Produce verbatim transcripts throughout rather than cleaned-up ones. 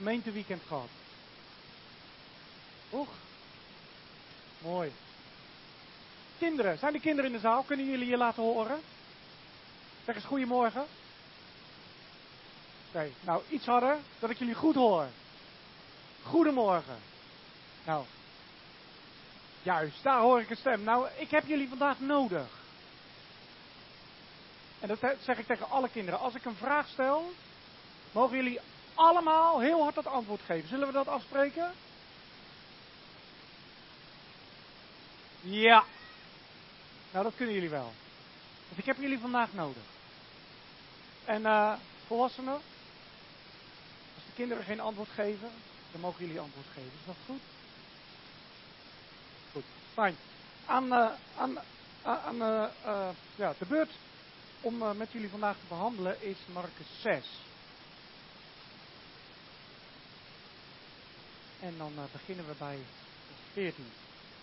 gemeenteweekend gehad? Toch? Mooi. Kinderen, zijn er kinderen in de zaal? Kunnen jullie je laten horen? Zeg eens goedemorgen. Oké, okay, nou iets harder, dat ik jullie goed hoor. Goedemorgen. Nou, juist, daar hoor ik een stem. Nou, ik heb jullie vandaag nodig. En dat zeg ik tegen alle kinderen. Als ik een vraag stel, mogen jullie allemaal heel hard dat antwoord geven. Zullen we dat afspreken? Ja. Nou, dat kunnen jullie wel. Want ik heb jullie vandaag nodig. En uh, volwassenen, als de kinderen geen antwoord geven, dan mogen jullie antwoord geven. Is dat goed? Goed, fijn. Aan, uh, aan, uh, aan uh, uh, ja, de beurt om uh, met jullie vandaag te behandelen is Marcus zes. En dan uh, beginnen we bij vers veertien.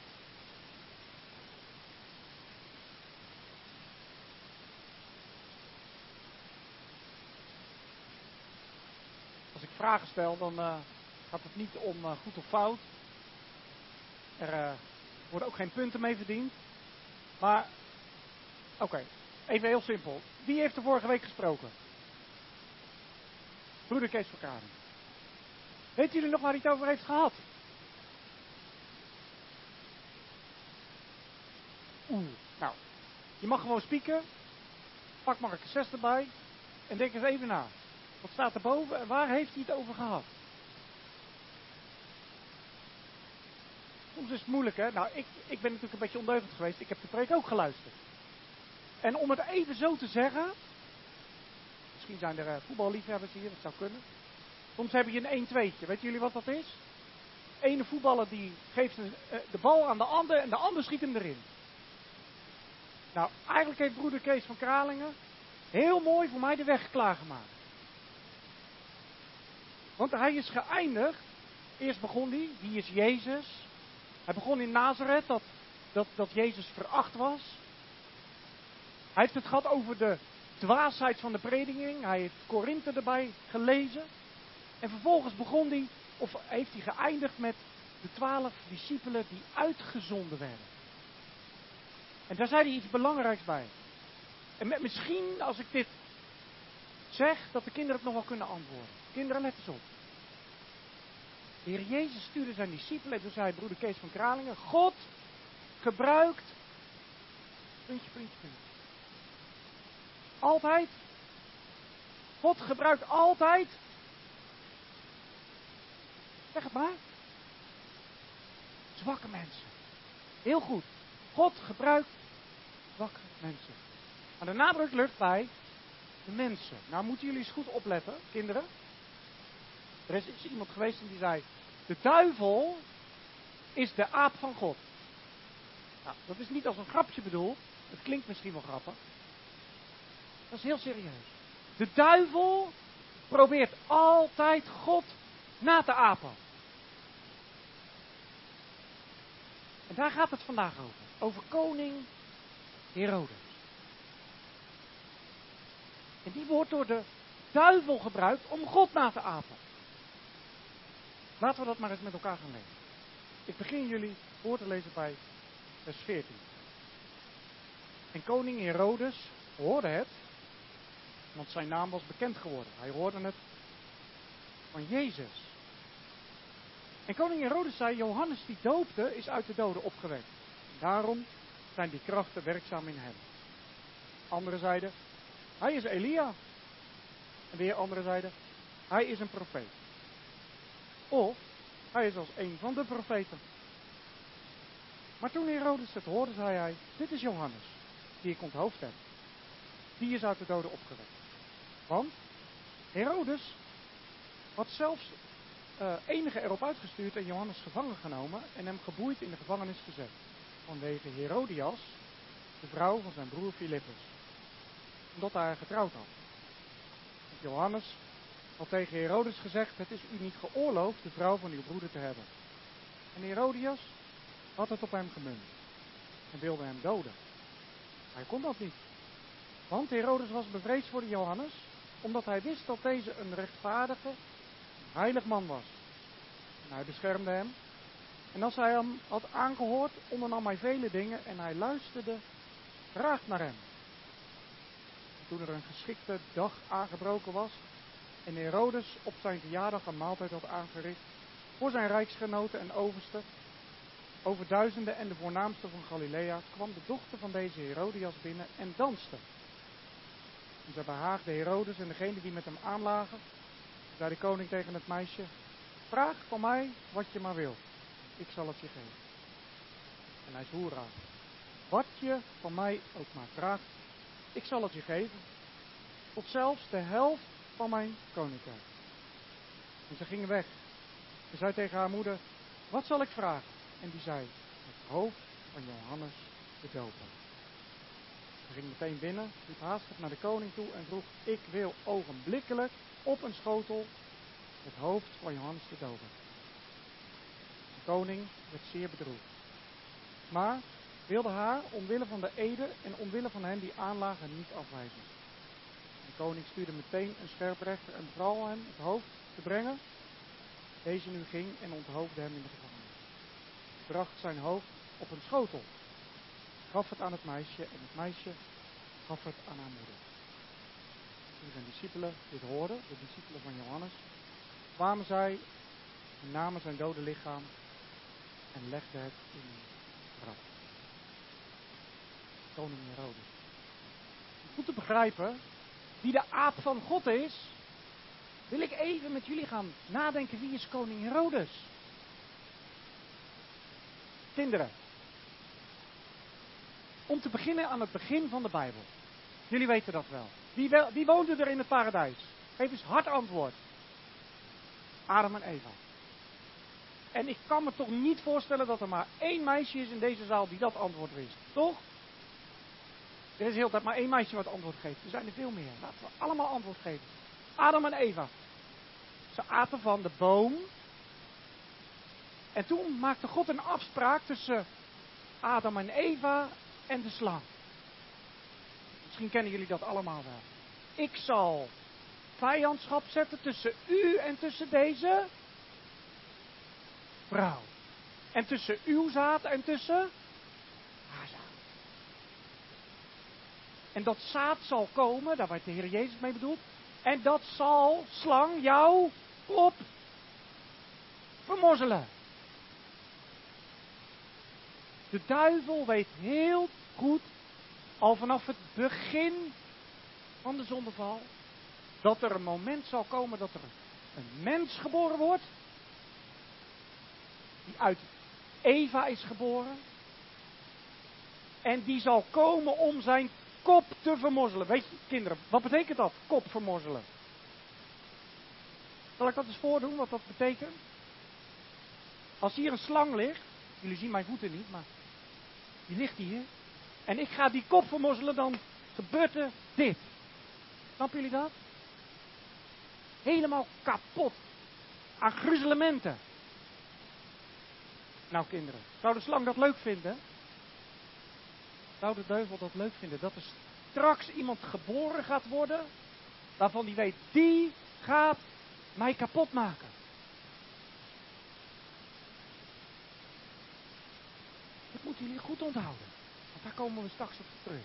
Als ik vragen stel, dan uh, gaat het niet om uh, goed of fout. Er uh, worden ook geen punten mee verdiend. Maar, oké, okay, even heel simpel. Wie heeft er vorige week gesproken? Broeder Kees van Karing. Weten jullie nog waar hij het over heeft gehad? Oeh, nou, je mag gewoon spieken. Pak Marcus zes erbij. En denk eens even na. Wat staat er boven en waar heeft hij het over gehad? Soms is het moeilijk, hè? Nou, ik, ik ben natuurlijk een beetje ondeugend geweest. Ik heb de preek ook geluisterd. En om het even zo te zeggen. Misschien zijn er uh, voetballiefhebbers hier, dat zou kunnen. Soms heb je een een-tweetje. Weet jullie wat dat is? De ene voetballer die geeft een, uh, de bal aan de ander en de ander schiet hem erin. Nou, eigenlijk heeft broeder Kees van Kralingen heel mooi voor mij de weg klaargemaakt. Want hij is geëindigd. Eerst begon hij, wie is Jezus? Hij begon in Nazareth, dat, dat, dat Jezus veracht was. Hij heeft het gehad over de dwaasheid van de prediking. Hij heeft Korinthe erbij gelezen. En vervolgens begon hij, of heeft hij geëindigd met de twaalf discipelen die uitgezonden werden. En daar zei hij iets belangrijks bij. En met, misschien, als ik dit zeg, dat de kinderen het nog wel kunnen antwoorden. Kinderen, let eens op. De Heer Jezus stuurde zijn discipelen, en toen zei broeder Kees van Kralingen, God gebruikt, puntje, puntje, puntje. Altijd. God gebruikt altijd. Zeg het maar. Zwakke mensen. Heel goed. God gebruikt zwakke mensen. Maar de nadruk ligt bij de mensen. Nou moeten jullie eens goed opletten, kinderen. Er is iemand geweest en die zei, de duivel is de aap van God. Nou, dat is niet als een grapje bedoeld. Het klinkt misschien wel grappig. Dat is heel serieus. De duivel probeert altijd God na te apen. En daar gaat het vandaag over. Over koning Herodes. En die wordt door de duivel gebruikt om God na te apen. Laten we dat maar eens met elkaar gaan lezen. Ik begin jullie voor te lezen bij vers veertien. En koning Herodes hoorde het, want zijn naam was bekend geworden. Hij hoorde het van Jezus. En koning Herodes zei, Johannes die doopte is uit de doden opgewekt. Daarom zijn die krachten werkzaam in hem. Anderen zeiden, hij is Elia. En weer anderen zeiden, hij is een profeet. Of, hij is als een van de profeten. Maar toen Herodes het hoorde, zei hij, dit is Johannes, die ik onthoofd heb. Die is uit de doden opgewekt. Want Herodes had zelfs uh, enige erop uitgestuurd en Johannes gevangen genomen en hem geboeid in de gevangenis gezet. Vanwege Herodias, de vrouw van zijn broer Filippus. Omdat hij haar getrouwd had. Want Johannes had tegen Herodes gezegd, het is u niet geoorloofd de vrouw van uw broeder te hebben. En Herodias had het op hem gemunt en wilde hem doden. Hij kon dat niet. Want Herodes was bevreesd voor de Johannes, omdat hij wist dat deze een rechtvaardige, heilig man was. En hij beschermde hem. En als hij hem had aangehoord, ondernam hij vele dingen en hij luisterde graag naar hem. Toen er een geschikte dag aangebroken was en Herodes op zijn verjaardag een maaltijd had aangericht voor zijn rijksgenoten en oversten, over duizenden en de voornaamste van Galilea, kwam de dochter van deze Herodias binnen en danste. En zij behaagde Herodes en degene die met hem aanlagen. Zei de koning tegen het meisje: vraag van mij wat je maar wilt, ik zal het je geven. En hij zwoer aan: wat je van mij ook maar vraagt, ik zal het je geven, tot zelfs de helft van mijn koninkrijk. En ze gingen weg. Ze zei tegen haar moeder: wat zal ik vragen? En die zei: het hoofd van Johannes de Doper. Ze ging meteen binnen, liep haastig naar de koning toe en vroeg: ik wil ogenblikkelijk op een schotel het hoofd van Johannes de Doper. De koning werd zeer bedroefd, maar wilde haar omwille van de ede en omwille van hen die aanlagen niet afwijzen. De koning stuurde meteen een scherprechter en beval hem het hoofd te brengen. Deze nu ging en onthoofde hem in de gevangenis. Hij bracht zijn hoofd op een schotel, gaf het aan het meisje en het meisje gaf het aan haar moeder. Toen zijn discipelen dit hoorden, de discipelen van Johannes, kwamen zij en namen zijn dode lichaam en legden het in een graf. Koning Herodes. Om goed te begrijpen wie de aap van God is, wil ik even met jullie gaan nadenken: wie is koning Herodes? Kinderen, om te beginnen aan het begin van de Bijbel. Jullie weten dat wel. Wie, wel, wie woonde er in het paradijs? Geef eens hard antwoord. Adam en Eva. En ik kan me toch niet voorstellen dat er maar één meisje is in deze zaal die dat antwoord wist. Toch? Er is heel de tijd maar één meisje wat antwoord geeft. Er zijn er veel meer. Laten we allemaal antwoord geven. Adam en Eva. Ze aten van de boom. En toen maakte God een afspraak tussen Adam en Eva en de slang. Misschien kennen jullie dat allemaal wel. Ik zal vijandschap zetten tussen u en tussen deze vrouw. En tussen uw zaad en tussen haar zaad. En dat zaad zal komen, daar werd de Heer Jezus mee bedoeld. En dat zal, slang, jouw kop vermorzelen. De duivel weet heel goed, al vanaf het begin van de zondeval, dat er een moment zal komen dat er een mens geboren wordt, die uit Eva is geboren, en die zal komen om zijn kop te vermorzelen. Weet je, kinderen, wat betekent dat, kop vermorzelen? Zal ik dat eens voordoen, wat dat betekent? Als hier een slang ligt, jullie zien mijn voeten niet, maar die ligt hier, en ik ga die kop vermorzelen, dan gebeurt er dit. Snappen jullie dat? Helemaal kapot. Aan gruzelementen. Nou kinderen, zou de slang dat leuk vinden? Zou de duivel dat leuk vinden? Dat er straks iemand geboren gaat worden, waarvan die weet, die gaat mij kapot maken. Dat moeten jullie goed onthouden. Want daar komen we straks op terug.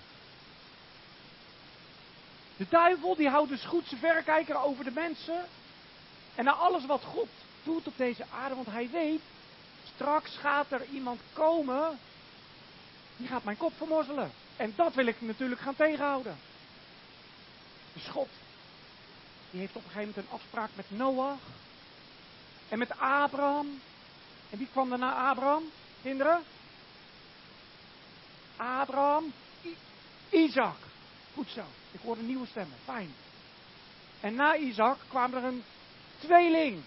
De duivel die houdt dus goed zijn verrekijker over de mensen. En naar alles wat God doet op deze aarde. Want hij weet, straks gaat er iemand komen. Die gaat mijn kop vermorzelen. En dat wil ik natuurlijk gaan tegenhouden. Dus God, die heeft op een gegeven moment een afspraak met Noach. En met Abraham. En wie kwam er na Abraham? Kinderen? Abraham. I- Isaac. Goed zo. Ik hoor een nieuwe stemmen. Fijn. En na Isaac kwam er een tweeling.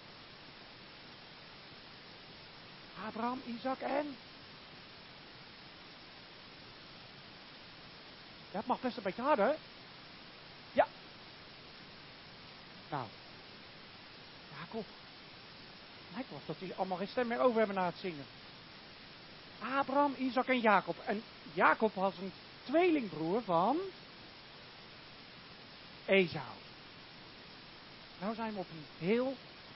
Abraham, Isaac en... Ja, het mag best een beetje harder. Ja. Nou. Jacob. Lijkt wel dat die allemaal geen stem meer over hebben na het zingen. Abraham, Isaac en Jacob. En Jacob was een tweelingbroer van Esau. Nou zijn we op een heel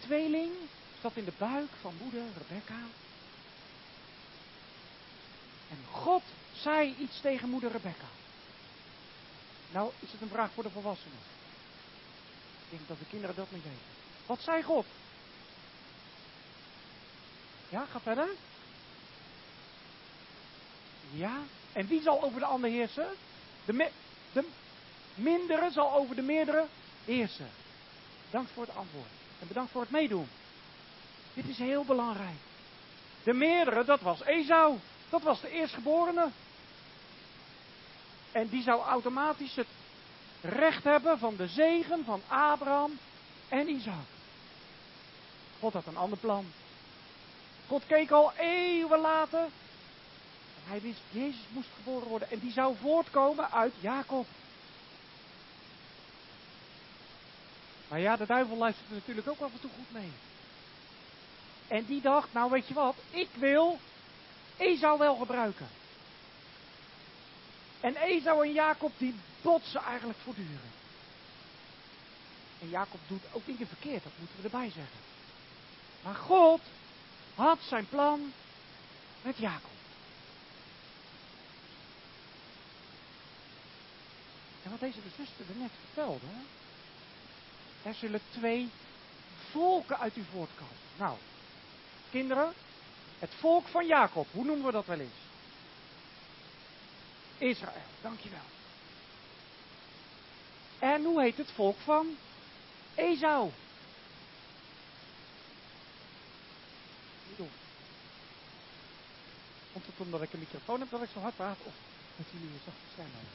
tweeling zat in de buik van moeder Rebekka. En God zei iets tegen moeder Rebekka. Nou is het een vraag voor de volwassenen. Ik denk dat de kinderen dat niet weten. Wat zei God? Ja, ga verder. Ja, en wie zal over de ander heersen? De, me, de mindere zal over de meerdere heersen. Bedankt voor het antwoord. En bedankt voor het meedoen. Dit is heel belangrijk. De meerdere, dat was Esau. Dat was de eerstgeborene. En die zou automatisch het recht hebben van de zegen van Abraham en Isaac. God had een ander plan. God keek al eeuwen later. En hij wist, Jezus moest geboren worden. En die zou voortkomen uit Jacob. Maar ja, de duivel luistert er natuurlijk ook af en toe goed mee. En die dacht, nou weet je wat, ik wil Esau wel gebruiken. En Esau en Jacob die botsen eigenlijk voortdurend. En Jacob doet ook dingen verkeerd, dat moeten we erbij zeggen. Maar God had zijn plan met Jacob. En wat deze zuster er net vertelde, er zullen twee volken uit u voortkomen. Nou, kinderen, het volk van Jacob, hoe noemen we dat wel eens? Israël, dankjewel. En hoe heet het volk van Esau? Komt het omdat ik een microfoon heb dat ik zo hard praat? Of dat jullie weer zacht stem hebben?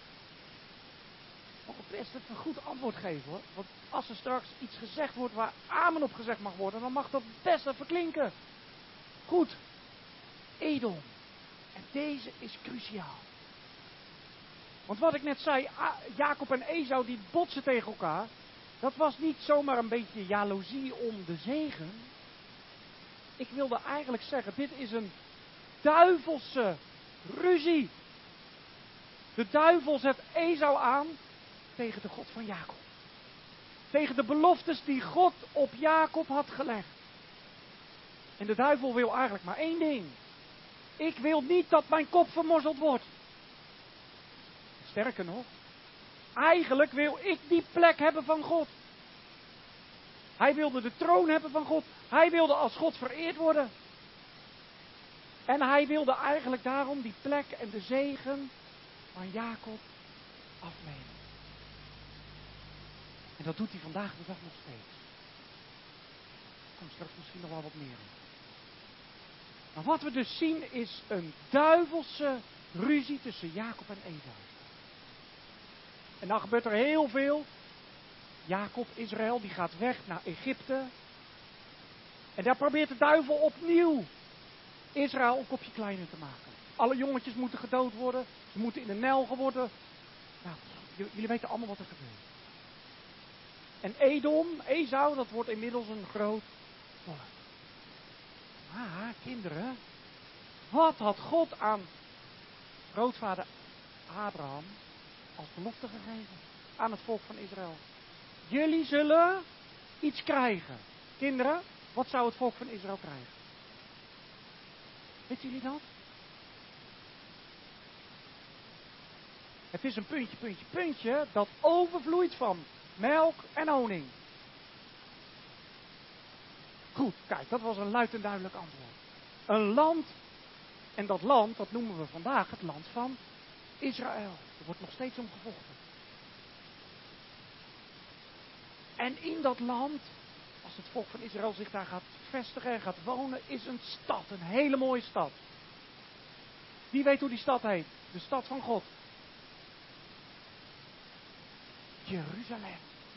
Ik mag best even een goed antwoord geven hoor. Want als er straks iets gezegd wordt waar amen op gezegd mag worden, dan mag dat best even klinken. Goed. Edom. En deze is cruciaal. Want wat ik net zei, Jacob en Esau die botsen tegen elkaar. Dat was niet zomaar een beetje jaloezie om de zegen. Ik wilde eigenlijk zeggen, dit is een duivelse ruzie. De duivel zet Esau aan tegen de God van Jacob. Tegen de beloftes die God op Jacob had gelegd. En de duivel wil eigenlijk maar één ding. Ik wil niet dat mijn kop vermorzeld wordt. Sterker nog, eigenlijk wil ik die plek hebben van God. Hij wilde de troon hebben van God. Hij wilde als God vereerd worden. En hij wilde eigenlijk daarom die plek en de zegen van Jacob afnemen. En dat doet hij vandaag de dag nog steeds. Er komt straks misschien nog wel wat meer in. Maar wat we dus zien is een duivelse ruzie tussen Jacob en Esau. En dan gebeurt er heel veel. Jacob, Israël, die gaat weg naar Egypte. En daar probeert de duivel opnieuw Israël een kopje kleiner te maken. Alle jongetjes moeten gedood worden. Ze moeten in de Nijl worden. Nou, jullie weten allemaal wat er gebeurt. En Edom, Esau, dat wordt inmiddels een groot volk. Maar, kinderen, wat had God aan grootvader Abraham als belofte gegeven aan het volk van Israël? Jullie zullen iets krijgen. Kinderen, wat zou het volk van Israël krijgen? Weten jullie dat? Het is een puntje, puntje, puntje dat overvloeit van melk en honing. Goed, kijk, dat was een luid en duidelijk antwoord. Een land, en dat land, dat noemen we vandaag het land van Israël. Er wordt nog steeds om gevochten. En in dat land, als het volk van Israël zich daar gaat vestigen en gaat wonen, is een stad, een hele mooie stad. Wie weet hoe die stad heet? De stad van God. Jeruzalem.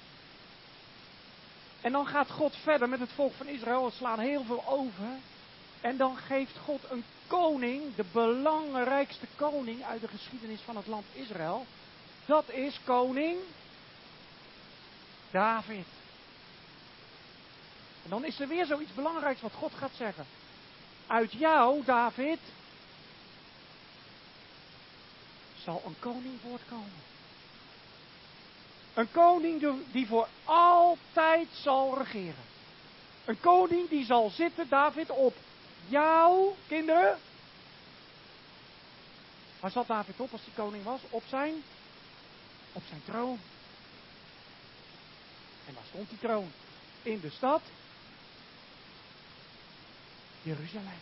En dan gaat God verder met het volk van Israël. Er slaan heel veel over. En dan geeft God een koning, de belangrijkste koning uit de geschiedenis van het land Israël. Dat is koning David. En dan is er weer zoiets belangrijks wat God gaat zeggen. Uit jou, David, zal een koning voortkomen. Een koning die voor altijd zal regeren. Een koning die zal zitten, David, op jouw kinderen. Waar zat David op als hij koning was? Op zijn, op zijn troon. En waar stond die troon? In de stad Jeruzalem.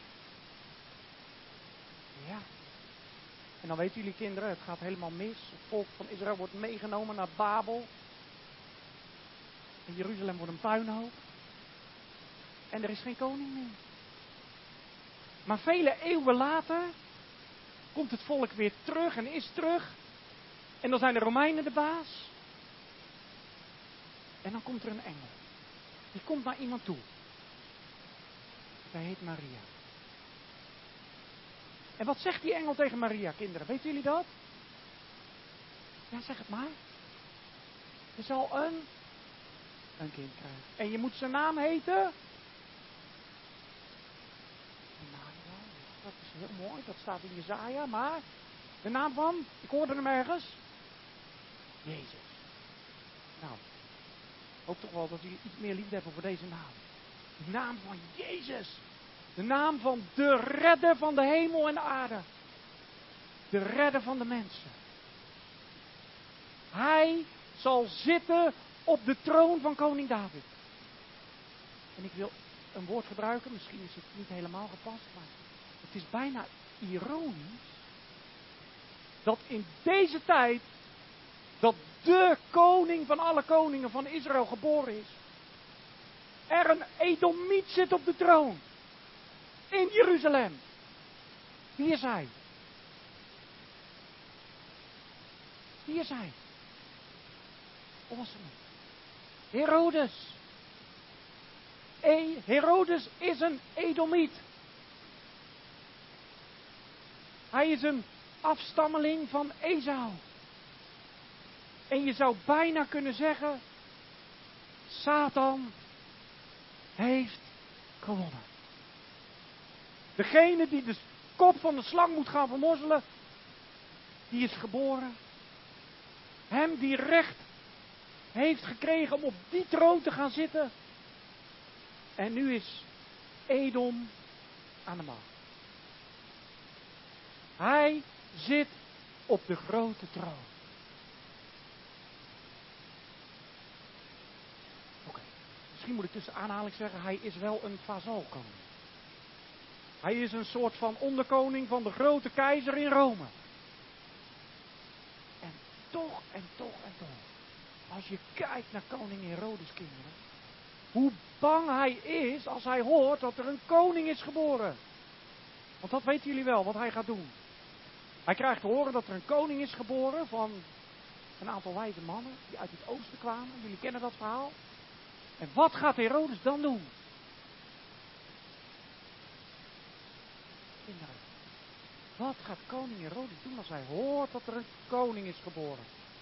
Ja. En dan weten jullie kinderen, het gaat helemaal mis. Het volk van Israël wordt meegenomen naar Babel. En Jeruzalem wordt een puinhoop. En er is geen koning meer. Maar vele eeuwen later komt het volk weer terug en is terug. En dan zijn de Romeinen de baas. En dan komt er een engel. Die komt naar iemand toe. Zij heet Maria. En wat zegt die engel tegen Maria, kinderen? Weten jullie dat? Ja, zeg het maar. Je zal een, een kind krijgen. En je moet zijn naam heten. Emmanuel. Dat is heel mooi. Dat staat in Jesaja. Maar de naam van, ik hoorde hem ergens. Jezus. Nou, ik hoop toch wel dat jullie iets meer liefde hebben voor deze naam. De naam van Jezus. De naam van de redder van de hemel en de aarde. De redder van de mensen. Hij zal zitten op de troon van koning David. En ik wil een woord gebruiken, misschien is het niet helemaal gepast, maar het is bijna ironisch dat in deze tijd dat de koning van alle koningen van Israël geboren is. Er een Edomiet zit op de troon. In Jeruzalem. Wie is hij? Wie is hij? Wat was het? Herodes. E- Herodes is een Edomiet. Hij is een afstammeling van Esau. En je zou bijna kunnen zeggen, Satan heeft gewonnen. Degene die de kop van de slang moet gaan vermorzelen, die is geboren. Hem die recht heeft gekregen om op die troon te gaan zitten. En nu is Edom aan de macht. Hij zit op de grote troon. Oké, okay. Misschien moet ik tussen aanhalingen zeggen, hij is wel een vazalkoning. Hij is een soort van onderkoning van de grote keizer in Rome. En toch, en toch, en toch. Als je kijkt naar koning Herodes, kinderen. Hoe bang hij is als hij hoort dat er een koning is geboren. Want dat weten jullie wel, wat hij gaat doen. Hij krijgt te horen dat er een koning is geboren van een aantal wijze mannen die uit het oosten kwamen. Jullie kennen dat verhaal. En wat gaat Herodes dan doen? Kinderen, wat gaat koning Herodes doen als hij hoort dat er een koning is geboren?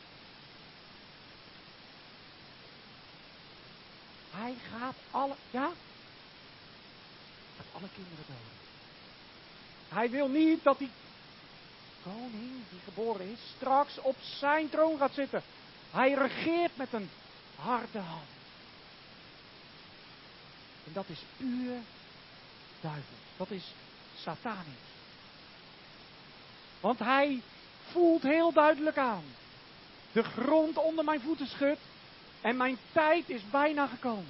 Hij gaat alle, ja? Gaat alle kinderen doden. Hij wil niet dat die koning die geboren is straks op zijn troon gaat zitten. Hij regeert met een harde hand. En dat is puur duivel. Dat is satanisch. Want hij voelt heel duidelijk aan. De grond onder mijn voeten schudt. En mijn tijd is bijna gekomen.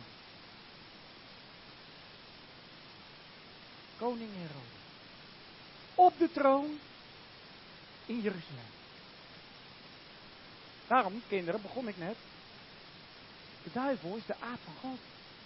Koning Herodes. Op de troon in Jeruzalem. Daarom, kinderen, begon ik net. De duivel is de aard van God.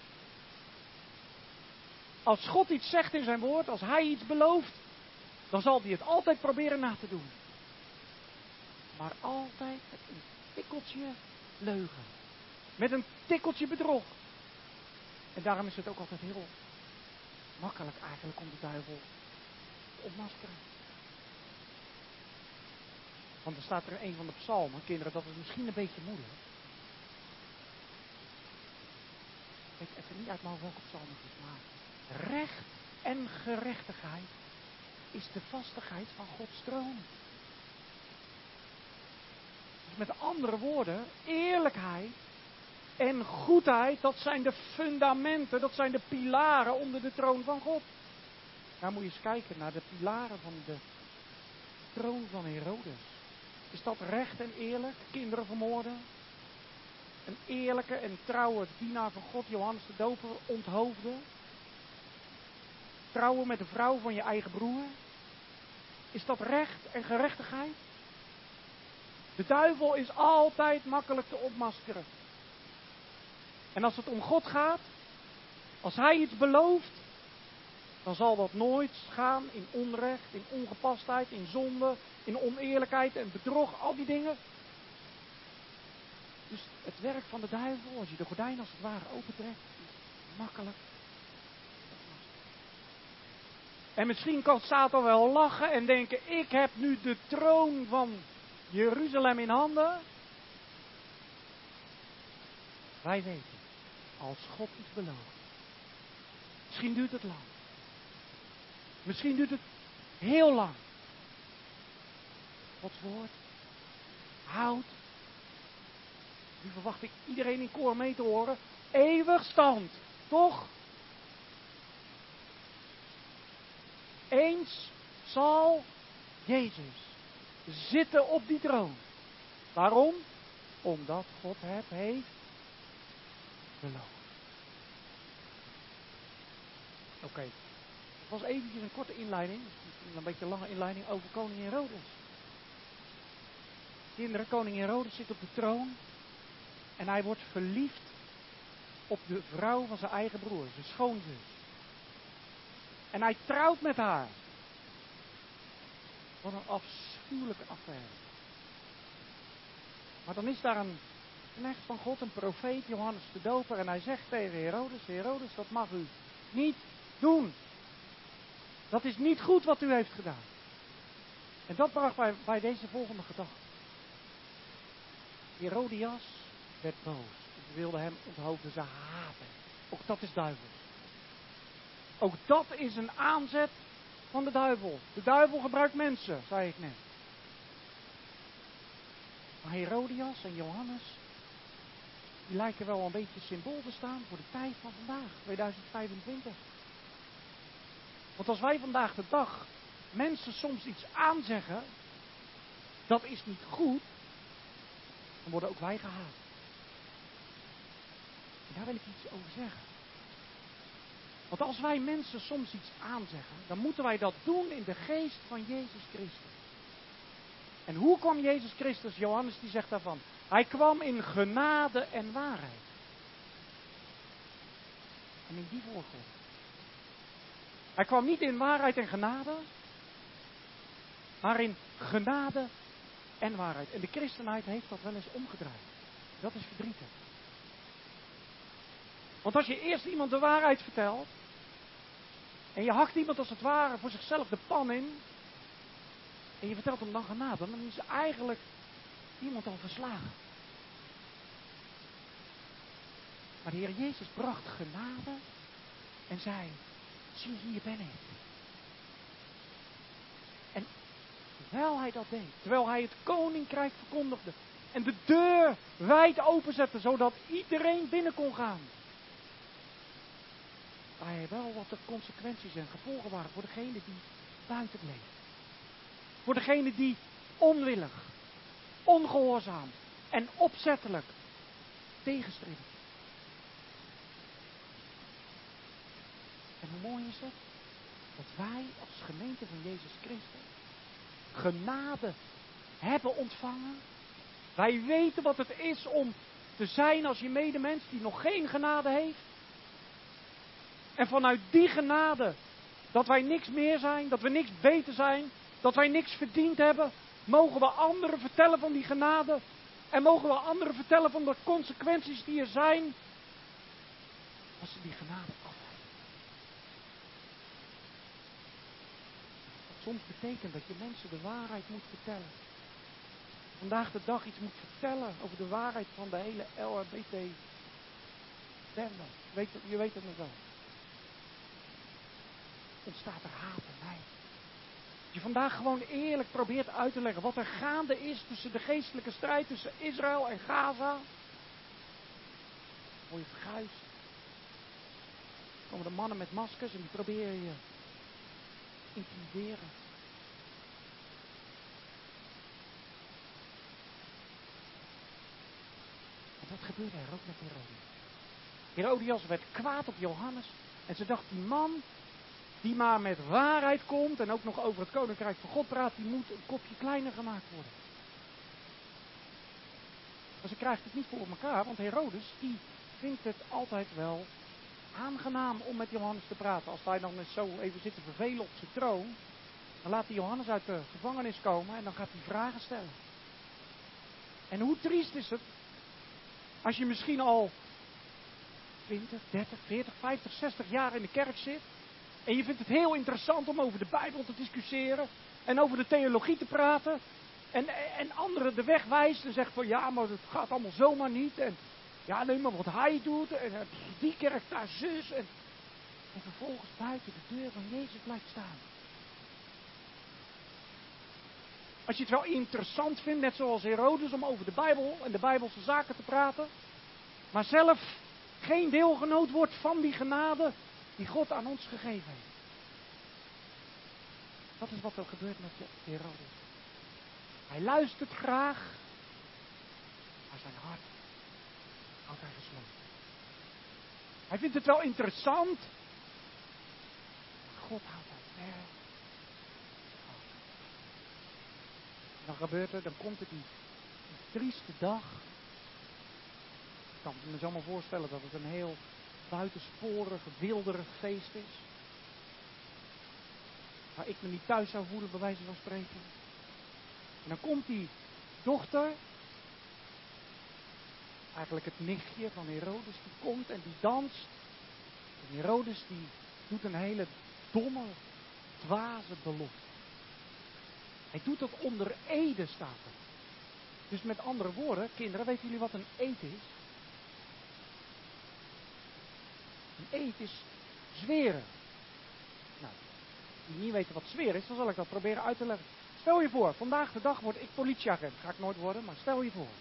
Als God iets zegt in zijn woord, als hij iets belooft, dan zal hij het altijd proberen na te doen. Maar altijd met een tikkeltje leugen. Met een tikkeltje bedrog. En daarom is het ook altijd heel makkelijk eigenlijk om de duivel te ontmaskeren. Want er staat er in een van de psalmen, kinderen, dat is misschien een beetje moeilijk. Ik weet even niet uit mijn hoofd welke psalm het is, maar recht en gerechtigheid is de vastigheid van Gods troon. Dus met andere woorden, eerlijkheid en goedheid, dat zijn de fundamenten, dat zijn de pilaren onder de troon van God. Nou moet je eens kijken naar de pilaren van de troon van Herodes. Is dat recht en eerlijk? Kinderen vermoorden? Een eerlijke en trouwe dienaar van God, Johannes de Doper, onthoofden? Trouwen met de vrouw van je eigen broer? Is dat recht en gerechtigheid? De duivel is altijd makkelijk te opmaskeren. En als het om God gaat, als hij iets belooft, dan zal dat nooit gaan in onrecht, in ongepastheid, in zonde, in oneerlijkheid en bedrog, al die dingen. Dus het werk van de duivel, als je de gordijn als het ware opentrekt, is makkelijk. En misschien kan Satan wel lachen en denken, ik heb nu de troon van Jeruzalem in handen. Wij weten, als God iets belooft, misschien duurt het lang. Misschien duurt het heel lang. Gods woord houdt, nu verwacht ik iedereen in koor mee te horen, eeuwig stand, toch? Eens zal Jezus zitten op die troon. Waarom? Omdat God het heeft beloofd. Oké, okay. Dat was eventjes een korte inleiding, een beetje een lange inleiding over koning Herodes. Kinderen, koning Herodes zit op de troon en hij wordt verliefd op de vrouw van zijn eigen broer, zijn schoonzus. En hij trouwt met haar. Wat een afschuwelijke affaire. Maar dan is daar een knecht van God, een profeet, Johannes de Doper, en hij zegt tegen Herodes, Herodes, dat mag u niet doen. Dat is niet goed wat u heeft gedaan. En dat bracht bij, bij deze volgende gedachte. Herodias werd boos. Ze wilden hem onthoofden, ze haten. Ook dat is duivel. Ook dat is een aanzet van de duivel. De duivel gebruikt mensen, zei ik net. Maar Herodias en Johannes, die lijken wel een beetje symbool te staan voor de tijd van vandaag, tweeduizend vijfentwintig. Want als wij vandaag de dag mensen soms iets aanzeggen, dat is niet goed, dan worden ook wij gehaat. En daar wil ik iets over zeggen. Want als wij mensen soms iets aanzeggen, dan moeten wij dat doen in de geest van Jezus Christus. En hoe kwam Jezus Christus? Johannes die zegt daarvan, hij kwam in genade en waarheid. En in die volgorde. Hij kwam niet in waarheid en genade, maar in genade en waarheid. En de christenheid heeft dat wel eens omgedraaid. Dat is verdrietig. Want als je eerst iemand de waarheid vertelt, en je hakt iemand als het ware voor zichzelf de pan in, en je vertelt hem dan genade, dan is eigenlijk iemand al verslagen. Maar de Heer Jezus bracht genade en zei, zie hier ben ik. En terwijl hij dat deed, terwijl hij het koninkrijk verkondigde en de deur wijd openzette, zodat iedereen binnen kon gaan, waar hij wel wat de consequenties en gevolgen waren voor degene die buiten bleef. Voor degene die onwillig, ongehoorzaam en opzettelijk tegenstreden. En hoe mooi is het? Dat wij als gemeente van Jezus Christus genade hebben ontvangen. Wij weten wat het is om te zijn als je medemens die nog geen genade heeft. En vanuit die genade, dat wij niks meer zijn, dat we niks beter zijn, dat wij niks verdiend hebben, mogen we anderen vertellen van die genade. En mogen we anderen vertellen van de consequenties die er zijn als ze die genade afwijzen. Dat soms betekent dat je mensen de waarheid moet vertellen. Vandaag de dag iets moet vertellen over de waarheid van de hele L H B T-bende. Weet, je weet het nog wel. Ontstaat er haat en nijd. Als je vandaag gewoon eerlijk probeert uit te leggen wat er gaande is tussen de geestelijke strijd tussen Israël en Gaza. word je verguisd. Komen de mannen met maskers en die proberen je te intimideren. En dat gebeurde er ook met Herodias. Herodias werd kwaad op Johannes. En ze dacht, die man die maar met waarheid komt en ook nog over het koninkrijk van God praat, die moet een kopje kleiner gemaakt worden. Maar ze krijgt het niet voor elkaar, want Herodes die vindt het altijd wel aangenaam om met Johannes te praten. Als hij dan eens zo even zit te vervelen op zijn troon, dan laat hij Johannes uit de gevangenis komen en dan gaat hij vragen stellen. En hoe triest is het als je misschien al twintig, dertig, veertig, vijftig, zestig jaar in de kerk zit en je vindt het heel interessant om over de Bijbel te discussiëren en over de theologie te praten en, en anderen de weg wijst en zegt van ja, maar het gaat allemaal zomaar niet en ja, nee, maar wat hij doet en die kerk daar zus en, en vervolgens buiten de deur van Jezus blijft staan. Als je het wel interessant vindt, net zoals Herodes, om over de Bijbel en de Bijbelse zaken te praten, maar zelf geen deelgenoot wordt van die genade die God aan ons gegeven heeft. Dat is wat er gebeurt met Herodes. Hij luistert graag, maar zijn hart houdt hij gesloten. Hij vindt het wel interessant, maar God houdt hij ver. Dan gebeurt er, dan komt er die, die trieste dag. Ik kan me zo maar voorstellen dat het een heel buitensporig, wilderig feest is. Waar ik me niet thuis zou voelen, bij wijze van spreken. En dan komt die dochter, eigenlijk het nichtje van Herodes, die komt en die danst. En Herodes die doet een hele domme, dwaze belofte. Hij doet dat onder ede, staat er. Dus met andere woorden, kinderen, weten jullie wat een eed is? Een eed is zweren. Nou, als je niet weet wat zweren is, dan zal ik dat proberen uit te leggen. Stel je voor, vandaag de dag word ik politieagent. Ga ik nooit worden, maar stel je voor.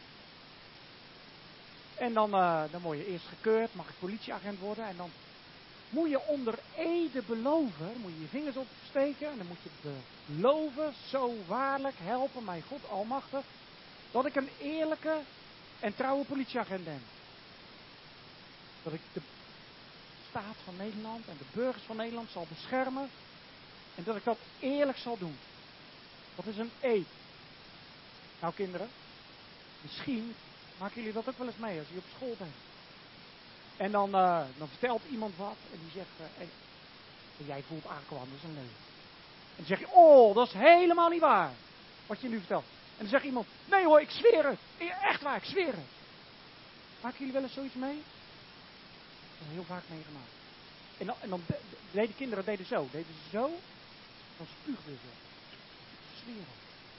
En dan, uh, dan word je eerst gekeurd, mag ik politieagent worden. En dan moet je onder ede beloven, dan moet je je vingers opsteken. En dan moet je beloven, zo waarlijk helpen mij God almachtig, dat ik een eerlijke en trouwe politieagent ben. Dat ik de staat van Nederland en de burgers van Nederland zal beschermen. En dat ik dat eerlijk zal doen. Dat is een eed. Nou kinderen, misschien maken jullie dat ook wel eens mee als je op school bent. En dan, uh, dan vertelt iemand wat en die zegt, uh, en, en jij voelt aankomen, dat is een leugen. En dan zeg je, oh, dat is helemaal niet waar, wat je nu vertelt. En dan zegt iemand, nee hoor, ik zweer het. Echt waar, ik zweer het. Maken jullie wel eens zoiets mee? Dat is heel vaak meegemaakt. En dan, en dan de, de, deden kinderen deden zo, deden ze zo, dan spuugden ze. Zweren.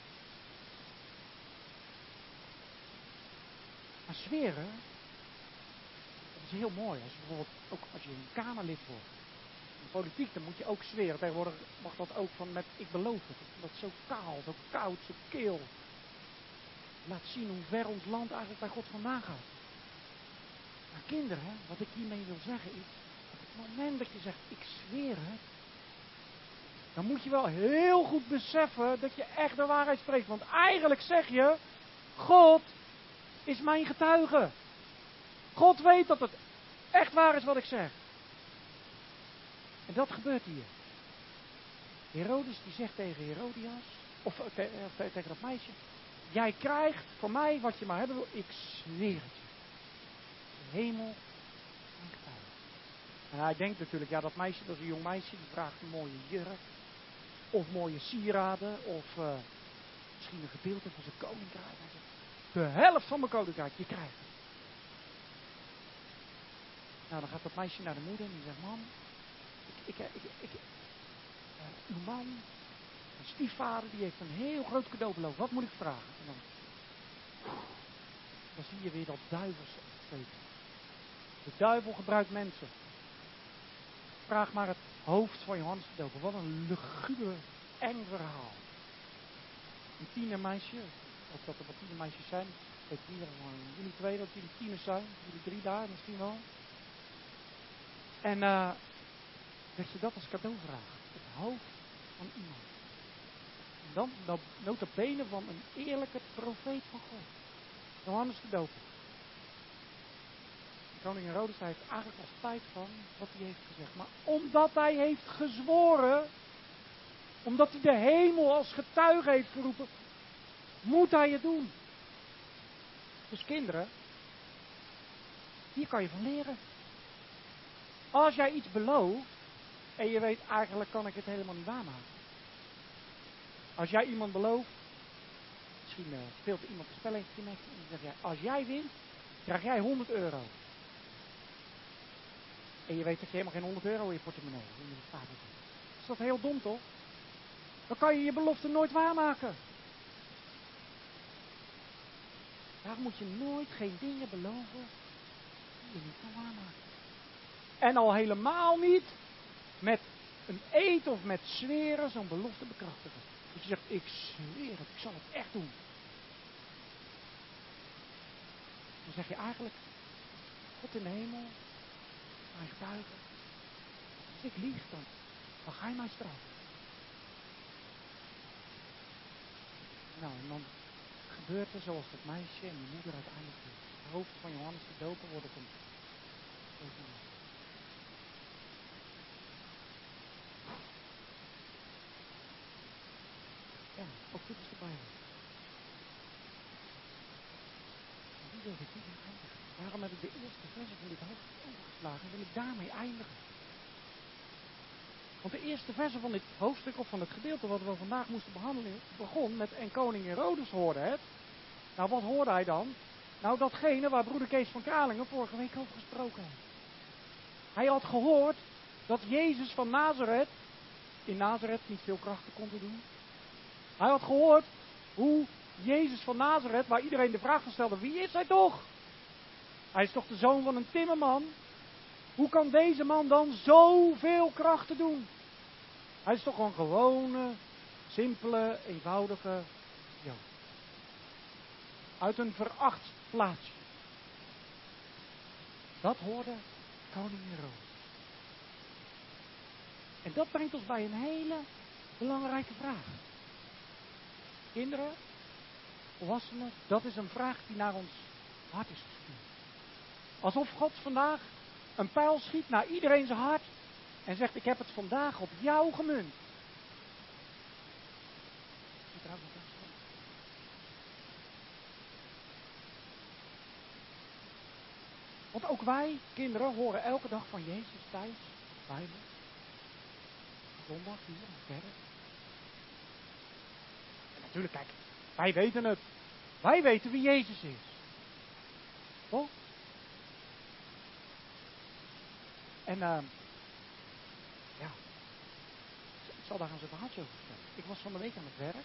Maar zweren, dat is heel mooi. Als je bijvoorbeeld ook als je een Kamerlid wordt. In de politiek, dan moet je ook zweren. Tegenwoordig mag dat ook van met ik beloof het. Dat is zo kaal, zo koud, zo kil. Laat zien hoe ver ons land eigenlijk bij God vandaan gaat. Maar kinderen, wat ik hiermee wil zeggen is, op het moment dat je zegt ik zweer het, dan moet je wel heel goed beseffen dat je echt de waarheid spreekt. Want eigenlijk zeg je, God is mijn getuige. God weet dat het echt waar is wat ik zeg. En dat gebeurt hier. Herodes die zegt tegen Herodias, of te, te, tegen dat meisje, jij krijgt van mij wat je maar hebben wil, ik zweer het je. De hemel, mijn getuige. En hij denkt natuurlijk, ja dat meisje, dat is een jong meisje, die vraagt een mooie jurk. Of mooie sieraden, of uh, misschien een gedeelte van zijn koninkrijk. Hij zegt, de helft van mijn koninkrijk, je krijgt het. Nou, dan gaat dat meisje naar de moeder en die zegt, mam, ik, ik, ik, ik, uh, uw man, mijn stiefvader, die heeft een heel groot cadeau beloofd. Wat moet ik vragen? En dan, dan zie je weer dat duivelse opsteken. De duivel gebruikt mensen. Vraag maar het hoofd van Johannes de Doper. Wat een luguber, eng verhaal. Een tienermeisje, of dat er wat tienermeisjes zijn, Kijk hier, jullie twee, dat jullie tieners zijn. Jullie drie daar misschien wel. En uh, dat je dat als cadeau vraagt. Het hoofd van iemand. En dan, dan nota bene van een eerlijke profeet van God. Johannes de Doper. Koning Herodes heeft eigenlijk al spijt van wat hij heeft gezegd. Maar omdat hij heeft gezworen, omdat hij de hemel als getuige heeft geroepen, moet hij het doen. Dus kinderen, hier kan je van leren. Als jij iets belooft en je weet eigenlijk kan ik het helemaal niet waarmaken. Als jij iemand belooft, misschien uh, speelt iemand een spelletje met je en dan zeg jij, als jij wint, krijg jij honderd euro. En je weet dat je helemaal geen honderd euro in je portemonnee hebt. Is dat heel dom toch? Dan kan je je belofte nooit waarmaken. Daarom moet je nooit geen dingen beloven die je niet kan waarmaken. En al helemaal niet met een eed of met zweren zo'n belofte bekrachtigen. Dat je zegt, ik zweer het, ik zal het echt doen. Dan zeg je eigenlijk, God in de hemel, mijn getuige. Als ik lieg, dan, dan ga je mij straffen. Nou, en dan gebeurt er zoals dat meisje en die moeder uiteindelijk het hoofd van Johannes de Doper wordt op een ja, ook dit is de Bijbel. En die wil ik niet meer eindigen. Daarom heb ik de eerste versen van dit hoofdstuk overgeslagen en wil ik daarmee eindigen. Want de eerste versen van dit hoofdstuk, of van het gedeelte wat we vandaag moesten behandelen, begon met en koning Herodes hoorde het. Nou, wat hoorde hij dan? Nou, datgene waar broeder Kees van Kralingen vorige week over gesproken heeft. Hij had gehoord dat Jezus van Nazareth in Nazareth niet veel krachten kon doen. Hij had gehoord hoe Jezus van Nazareth, waar iedereen de vraag van stelde, wie is hij toch? Hij is toch de zoon van een timmerman? Hoe kan deze man dan zoveel krachten doen? Hij is toch een gewone, simpele, eenvoudige Jood. Uit een veracht plaatsje. Dat hoorde koning Herodes. En dat brengt ons bij een hele belangrijke vraag. Kinderen, volwassenen, dat is een vraag die naar ons hart is gestuurd. Alsof God vandaag een pijl schiet naar iedereen zijn hart en zegt, ik heb het vandaag op jou gemunt. Want ook wij, kinderen, horen elke dag van Jezus thuis, Bijbel. Zondag hier in de kerk. En natuurlijk, kijk, wij weten het. Wij weten wie Jezus is. Toch? En uh, ja, ik zal daar eens een verhaaltje over vertellen. Ik was van de week aan het werk.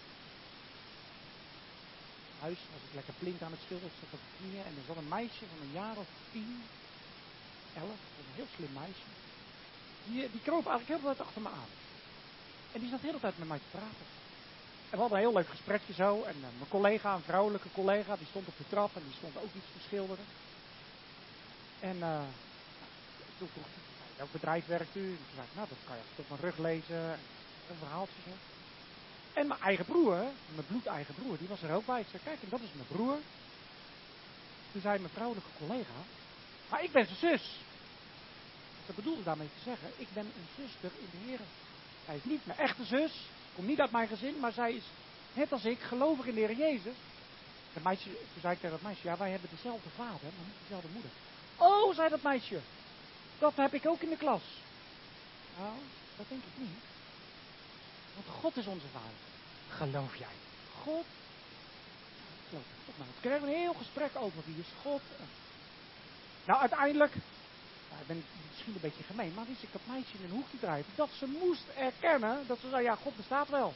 Huis was ik lekker flink aan het schilderen, ik zat op de knieën en er zat een meisje van een jaar of tien, elf, dat was een heel slim meisje. Die, die kroop eigenlijk heel de tijd achter me aan. En die zat de hele tijd met mij te praten. En we hadden een heel leuk gesprekje zo. En uh, mijn collega, een vrouwelijke collega, die stond op de trap en die stond ook iets te schilderen. En uh, toen vroeg hij, welk bedrijf werkt u? En toen zei ik, nou dat kan je op mijn rug lezen. En een verhaaltje zo. En mijn eigen broer, mijn bloedeigen broer, die was er ook bij. Ik zei, kijk, en dat is mijn broer. Toen zei mijn vrouwelijke collega, maar ik ben zijn zus. Ze bedoelde daarmee te zeggen, ik ben een zuster in de Heer. Zij is niet mijn echte zus, komt niet uit mijn gezin, maar zij is, net als ik, gelovig in de Heer Jezus. De meisje, toen zei ik tegen dat meisje, ja, wij hebben dezelfde vader, maar niet dezelfde moeder. Oh, zei dat meisje, dat heb ik ook in de klas. Nou, dat denk ik niet. Want God is onze vader. Geloof jij? God? Geloof ik toch maar. We kregen een heel gesprek over wie is God. Nou, uiteindelijk, nou, ik ben misschien een beetje gemeen, maar wist ik dat meisje in een hoek te drijven. Dat ze moest erkennen, dat ze zei, ja, God bestaat wel.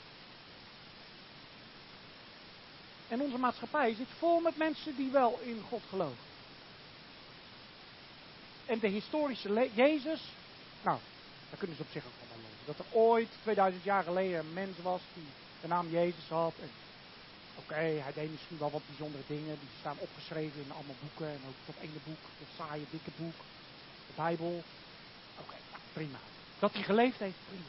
En onze maatschappij zit vol met mensen die wel in God geloven. En de historische le- Jezus, nou, daar kunnen ze op zich ook van lezen. Dat er ooit, tweeduizend jaar geleden, een mens was die de naam Jezus had. En Oké, okay, hij deed misschien wel wat bijzondere dingen. Die staan opgeschreven in allemaal boeken. En ook dat ene boek, dat saaie, dikke boek. De Bijbel. Oké, okay, nou, prima. Dat hij geleefd heeft, prima.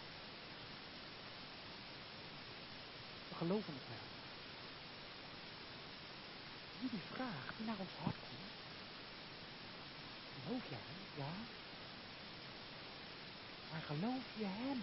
We geloven het wel. Nu die vraag die naar ons hart komt. Geloof jij hem? Ja. Maar geloof je hem?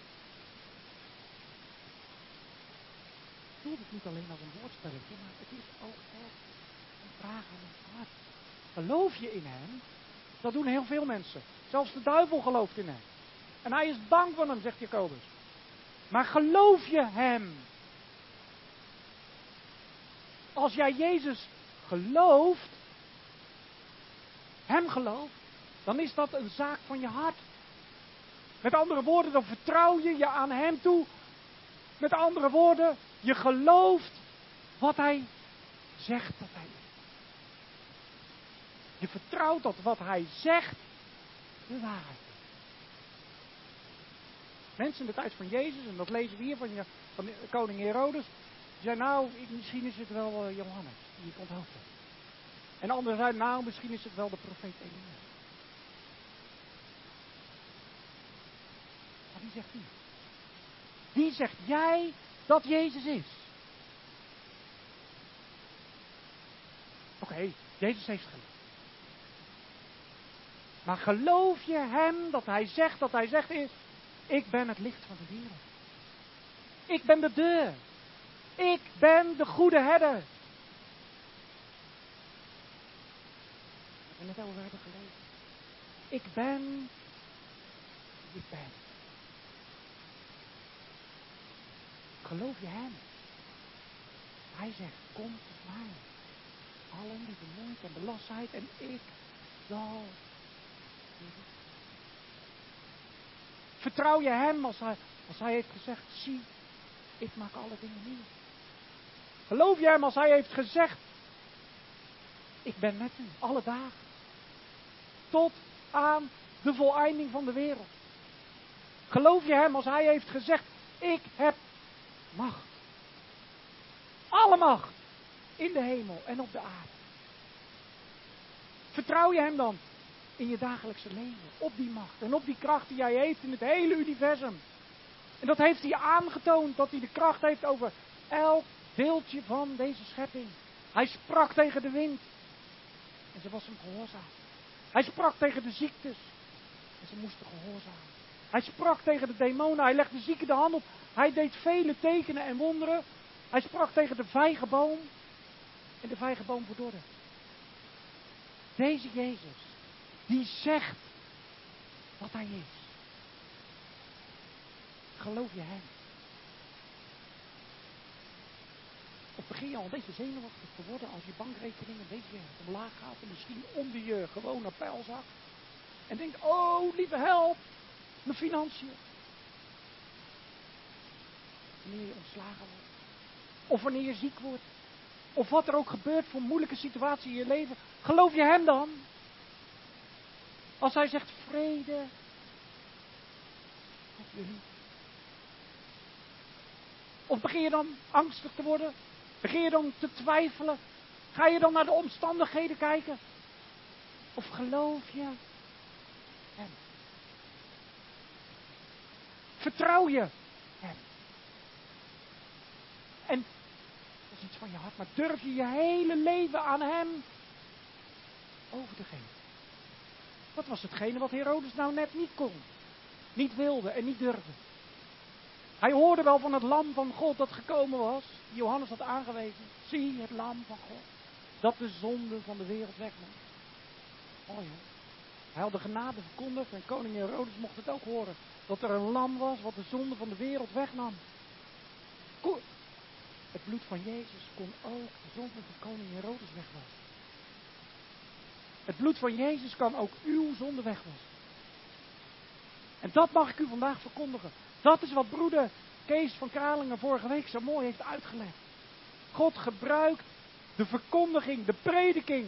Ik bedoel het niet alleen als een woordspelletje, maar het is ook echt een vraag aan ons hart. Geloof je in hem? Dat doen heel veel mensen. Zelfs de duivel gelooft in hem. En hij is bang van hem, zegt Jacobus. Maar geloof je hem? Als jij Jezus gelooft, hem gelooft, dan is dat een zaak van je hart. Met andere woorden, dan vertrouw je je aan hem toe. Met andere woorden, je gelooft wat hij zegt dat hij is. Je vertrouwt dat wat hij zegt de waarheid is. Mensen in de tijd van Jezus, en dat lezen we hier van, je, van koning Herodes, zei nou, misschien is het wel uh, Johannes die ik onthoofd heb. En anderen zeiden nou, misschien is het wel de profeet Elia. Maar wie zegt wie? Wie zegt jij dat Jezus is? Oké, okay, Jezus heeft geleefd. Maar geloof je hem dat hij zegt, dat hij zegt is, ik ben het licht van de wereld. Ik ben de deur. Ik ben de goede herder. En het over hebben gelezen. Ik ben wie ik ben. Geloof je hem? Hij zegt, kom tot mij. Allen die vermoeid en belast zijn en ik zal. Vertrouw je hem als hij, als hij heeft gezegd, zie, ik maak alle dingen nieuw. Geloof je hem als hij heeft gezegd, ik ben met u, alle dagen. Tot aan de voleinding van de wereld. Geloof je hem als hij heeft gezegd, ik heb macht. Alle macht. In de hemel en op de aarde. Vertrouw je hem dan in je dagelijkse leven. Op die macht en op die kracht die hij heeft in het hele universum. En dat heeft hij aangetoond. Dat hij de kracht heeft over elk deeltje van deze schepping. Hij sprak tegen de wind. En ze was hem gehoorzaam. Hij sprak tegen de ziektes. En ze moesten gehoorzamen. Hij sprak tegen de demonen. Hij legde zieken de hand op. Hij deed vele tekenen en wonderen. Hij sprak tegen de vijgenboom. En de vijgenboom verdorde. Deze Jezus. Die zegt wat hij is. Geloof je hem? Of begin je al een beetje zenuwachtig te worden als je bankrekening een beetje omlaag gaat en misschien onder je gewone pijl zakt. En denkt, oh lieve help, mijn financiën. Wanneer je ontslagen wordt. Of wanneer je ziek wordt. Of wat er ook gebeurt voor moeilijke situatie in je leven. Geloof je hem dan? Als hij zegt vrede met jullie. Of begin je dan angstig te worden? Begin je dan te twijfelen? Ga je dan naar de omstandigheden kijken? Of geloof je hem? Vertrouw je hem? En dat is iets van je hart, maar durf je je hele leven aan hem over te geven? Dat was hetgene wat Herodes nou net niet kon. Niet wilde en niet durfde. Hij hoorde wel van het lam van God dat gekomen was. Die Johannes had aangewezen. Zie het lam van God. Dat de zonde van de wereld wegnam. Mooi hè. Hij had de genade verkondigd en koning Herodes mocht het ook horen. Dat er een lam was wat de zonde van de wereld wegnam. Goed. Het bloed van Jezus kon ook de zonde van koning Herodes wegwassen. Het bloed van Jezus kan ook uw zonde wegwassen. En dat mag ik u vandaag verkondigen. Dat is wat broeder Kees van Kralingen vorige week zo mooi heeft uitgelegd. God gebruikt de verkondiging, de prediking,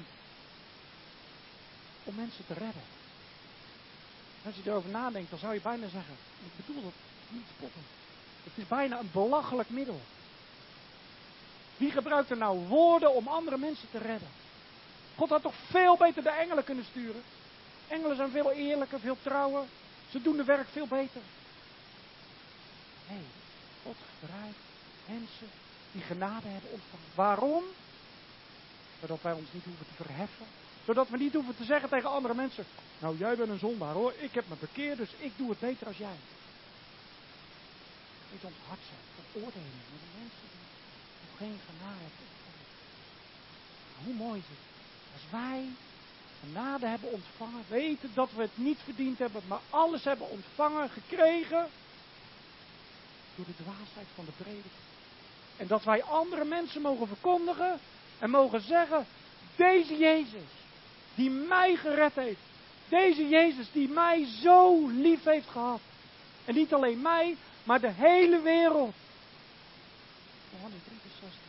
om mensen te redden. Als je erover nadenkt, dan zou je bijna zeggen, ik bedoel dat niet spotten. Het is bijna een belachelijk middel. Wie gebruikt er nou woorden om andere mensen te redden? God had toch veel beter de engelen kunnen sturen? Engelen zijn veel eerlijker, veel trouwer. Ze doen de werk veel beter. Nee, God gebruikt mensen die genade hebben ontvangen. Waarom? Zodat wij ons niet hoeven te verheffen. Zodat we niet hoeven te zeggen tegen andere mensen: nou, jij bent een zondaar hoor, ik heb me bekeerd, dus ik doe het beter als jij. Niet ons hart zijn, veroordeling met de mensen die nog geen genade hebben ontvangen. Maar hoe mooi is het als wij genade hebben ontvangen, weten dat we het niet verdiend hebben, maar alles hebben ontvangen, gekregen, door de dwaasheid van de prediking. En dat wij andere mensen mogen verkondigen en mogen zeggen: deze Jezus, die mij gered heeft. Deze Jezus die mij zo lief heeft gehad. En niet alleen mij, maar de hele wereld. Johannes drie vers zestien.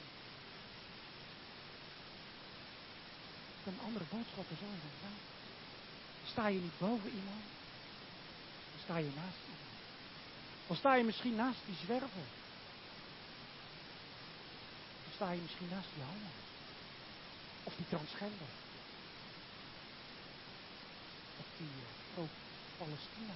Een andere boodschap is zo in. Sta je niet boven iemand, dan sta je naast iemand. Dan sta je misschien naast die zwerver. Dan sta je misschien naast die homo. Of die transgender. Of die uh, pro-Palestina.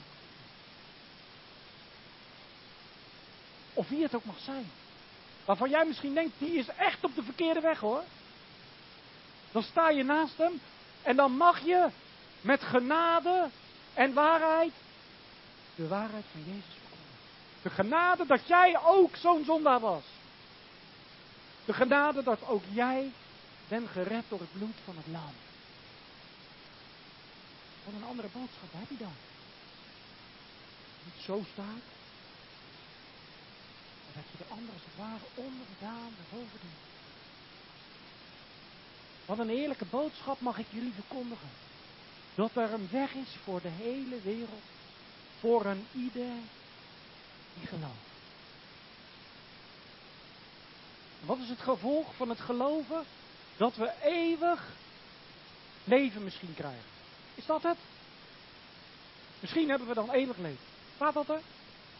Of wie het ook mag zijn. Waarvan jij misschien denkt, die is echt op de verkeerde weg hoor. Dan sta je naast hem. En dan mag je met genade en waarheid de waarheid van Jezus verkondigen. De genade dat jij ook zo'n zondaar was. De genade dat ook jij bent gered door het bloed van het lam. Wat een andere boodschap heb je dan? Niet zo staat. Maar dat je de anderen als het ware ondergaan boven doet. Wat een heerlijke boodschap mag ik jullie verkondigen. Dat er een weg is voor de hele wereld. Voor een ieder die gelooft. Wat is het gevolg van het geloven? Dat we eeuwig leven misschien krijgen. Is dat het? Misschien hebben we dan eeuwig leven. Staat dat er?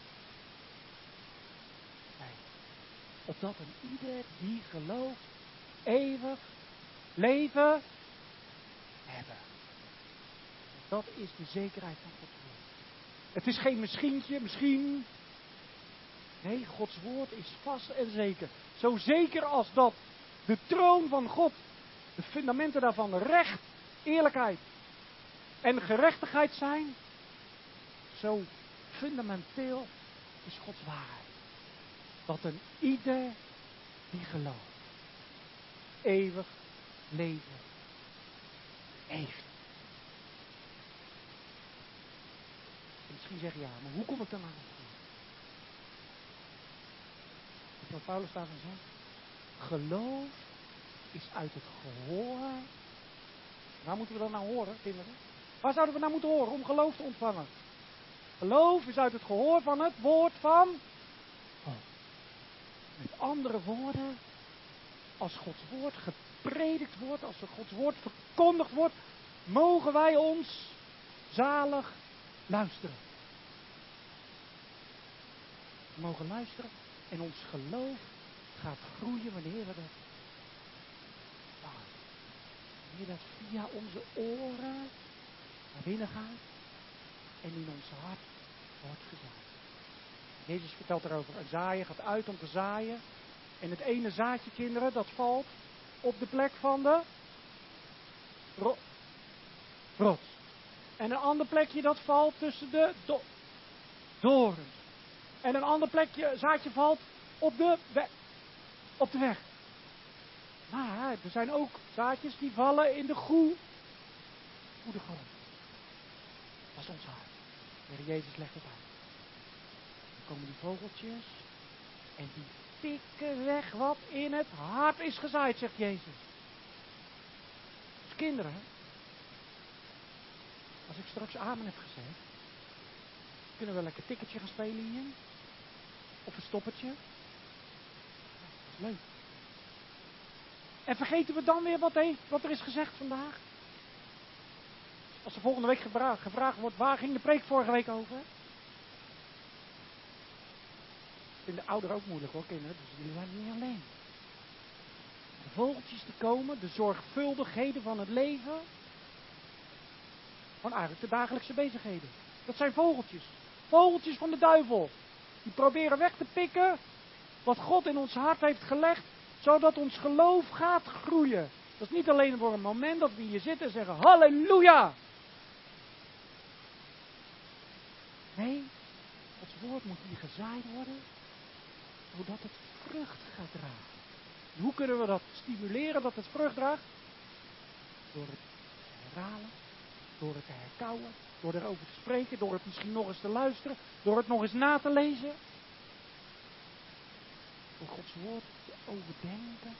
Nee. Opdat een ieder die gelooft eeuwig leven hebben. Dat is de zekerheid van Gods woord. Het is geen misschientje, misschien. Nee, Gods woord is vast en zeker. Zo zeker als dat de troon van God, de fundamenten daarvan, recht, eerlijkheid en gerechtigheid zijn. Zo fundamenteel is Gods waarheid. Dat een ieder die gelooft eeuwig leven heeft. En misschien zeg je ja, maar hoe kom ik dan aan het geloof? Wat Paulus daarvan zegt. Geloof is uit het gehoor. Waar moeten we dan nou horen, kinderen? Waar zouden we nou moeten horen om geloof te ontvangen? Geloof is uit het gehoor van het woord van God. Met andere woorden, als Gods woord gepredikt wordt, als er Gods woord verkondigd wordt, mogen wij ons zalig luisteren. We mogen luisteren en ons geloof gaat groeien wanneer we dat vangen. Wanneer dat via onze oren naar binnen gaat en in ons hart wordt gezaaid. Jezus vertelt erover, een zaaier gaat uit om te zaaien. En het ene zaadje, kinderen, dat valt op de plek van de ro- rots. En een ander plekje dat valt tussen de do- dorens. En een ander plekje, zaadje valt op de, we- op de weg. Maar er zijn ook zaadjes die vallen in de goe, goede grond. Dat is ons hart. De Heer Jezus legt het uit. Dan komen die vogeltjes en die pikken weg wat in het hart is gezaaid, zegt Jezus. Dus kinderen, als ik straks amen heb gezegd, kunnen we lekker tikketje gaan spelen hier. Of een stoppertje. Ja, dat is leuk. En vergeten we dan weer wat, heeft, wat er is gezegd vandaag? Als er volgende week gevraagd, gevraagd wordt, waar ging de preek vorige week over? Ik vind de ouderen ook moeilijk hoor, kinderen, dus jullie zijn niet alleen. vogeltjes te komen, de zorgvuldigheden van het leven. Gewoon eigenlijk de dagelijkse bezigheden. Dat zijn vogeltjes. Vogeltjes van de duivel. Die proberen weg te pikken wat God in ons hart heeft gelegd, zodat ons geloof gaat groeien. Dat is niet alleen voor een moment dat we hier zitten en zeggen halleluja. Nee, Gods woord moet hier gezaaid worden, zodat het vrucht gaat dragen. En hoe kunnen we dat stimuleren, dat het vrucht draagt? Door het te herhalen, door het te herkauwen, door erover te spreken, door het misschien nog eens te luisteren, door het nog eens na te lezen. Door Gods woord te overdenken.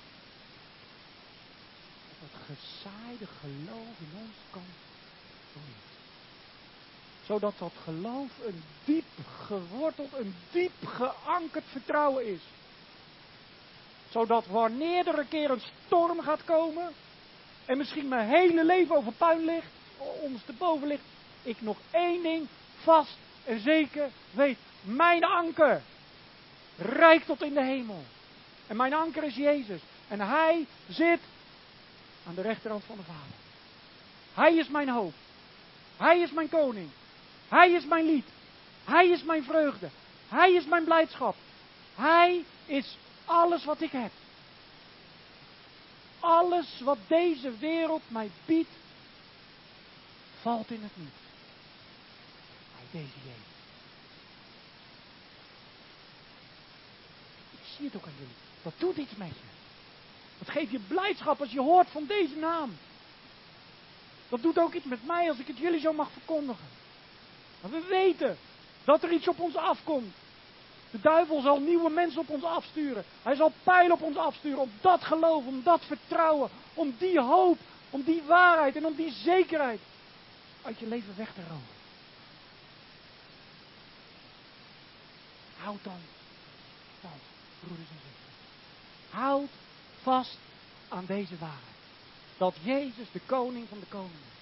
Dat het gezaaide geloof in ons kan groeien. Zodat dat geloof een diep geworteld, een diep geankerd vertrouwen is. Zodat wanneer er een keer een storm gaat komen, en misschien mijn hele leven over puin ligt, ons te boven ligt, ik nog één ding vast en zeker weet. Mijn anker reikt tot in de hemel. En mijn anker is Jezus. En Hij zit aan de rechterhand van de Vader. Hij is mijn hoop. Hij is mijn koning. Hij is mijn lied. Hij is mijn vreugde. Hij is mijn blijdschap. Hij is alles wat ik heb. Alles wat deze wereld mij biedt, valt in het niet. Bij deze Jezus. Ik zie het ook aan jullie. Dat doet iets met je. Dat geeft je blijdschap als je hoort van deze naam. Dat doet ook iets met mij als ik het jullie zo mag verkondigen. Maar we weten dat er iets op ons afkomt. De duivel zal nieuwe mensen op ons afsturen. Hij zal pijlen op ons afsturen. Om dat geloof, om dat vertrouwen. Om die hoop, om die waarheid en om die zekerheid uit je leven weg te roven. Houd dan vast, broeders en zusters. Houd vast aan deze waarheid. Dat Jezus de koning van de koningen is.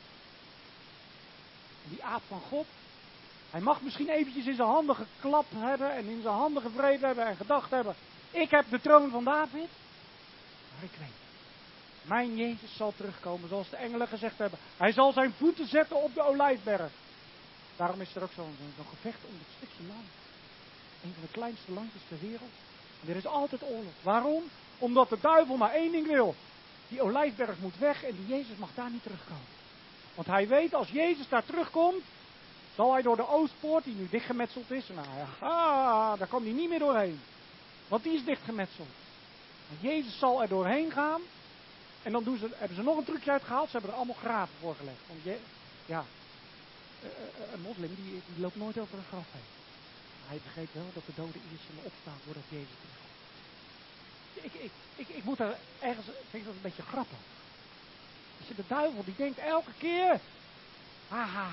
En die aap van God, hij mag misschien eventjes in zijn handen geklapt hebben en in zijn handen gevreden hebben en gedacht hebben, ik heb de troon van David. Maar ik weet, mijn Jezus zal terugkomen zoals de engelen gezegd hebben. Hij zal zijn voeten zetten op de Olijfberg. Daarom is er ook zo'n zo gevecht om dit stukje land. Een van de kleinste landjes ter wereld. En er is altijd oorlog. Waarom? Omdat de duivel maar één ding wil. Die Olijfberg moet weg en die Jezus mag daar niet terugkomen. Want hij weet, als Jezus daar terugkomt, zal hij door de Oostpoort, die nu dichtgemetseld is, nou ja, daar komt hij niet meer doorheen. Want die is dichtgemetseld. En Jezus zal er doorheen gaan. En dan doen ze, hebben ze nog een trucje uitgehaald. Ze hebben er allemaal graven voor gelegd. Want je, ja, een moslim die, die loopt nooit over een graf heen. Hij begreep wel dat de doden eerst zullen opstaan voordat Jezus terugkomt. Ik, ik, ik, ik moet daar ergens, ik vind dat een beetje grappig. Als je de duivel die denkt elke keer, haha,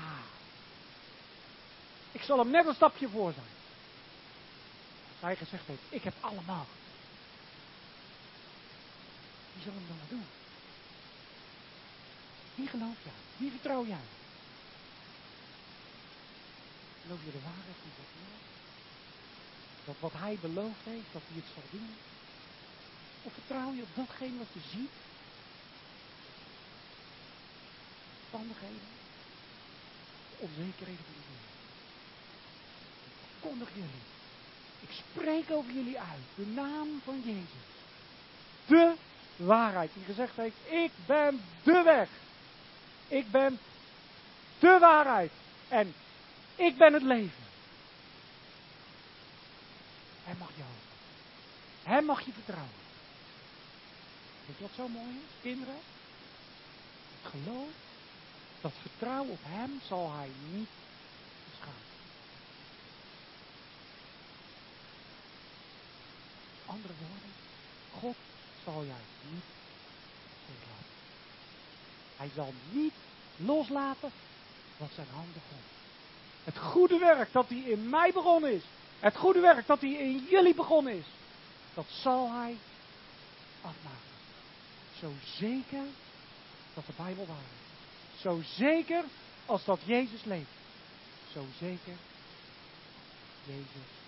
ik zal hem net een stapje voor zijn. Als hij gezegd heeft, ik heb alle macht. Wie zal hem dan maar doen? Wie geloof jij? Wie vertrouw jij? Geloof je de waarheid van God? Dat wat hij beloofd heeft, dat hij het zal doen? Of vertrouw je op datgene wat je ziet? Omstandigheden? Onzekerheden van de wereld. Ik verkondig jullie. Ik spreek over jullie uit. De naam van Jezus. De waarheid. Die gezegd heeft, ik ben de weg. Ik ben de waarheid. En ik ben het leven. Hij mag je houden. Hij mag je vertrouwen. Weet je wat zo mooi is, kinderen? Het geloof, dat vertrouwen op hem zal hij niet beschamen. Andere woorden, God zal jij niet loslaten. Hij zal niet loslaten wat zijn handen begonnen. Het goede werk dat hij in mij begonnen is, het goede werk dat hij in jullie begonnen is, dat zal hij afmaken. Zo zeker dat de Bijbel waar is. Zo zeker als dat Jezus leeft. Zo zeker Jezus